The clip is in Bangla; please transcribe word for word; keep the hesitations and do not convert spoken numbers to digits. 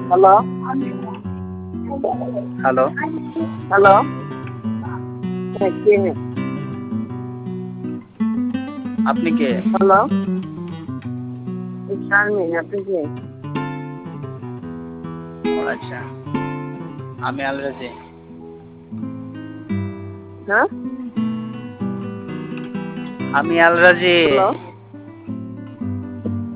হ্যালো হ্যালো হ্যালো হ্যাঁ কে আপনি কে? হ্যালো শারমিন আপনি কে? ও আচ্ছা, আমি আলরাজি। হ্যাঁ আমি আলরাজি। হ্যালো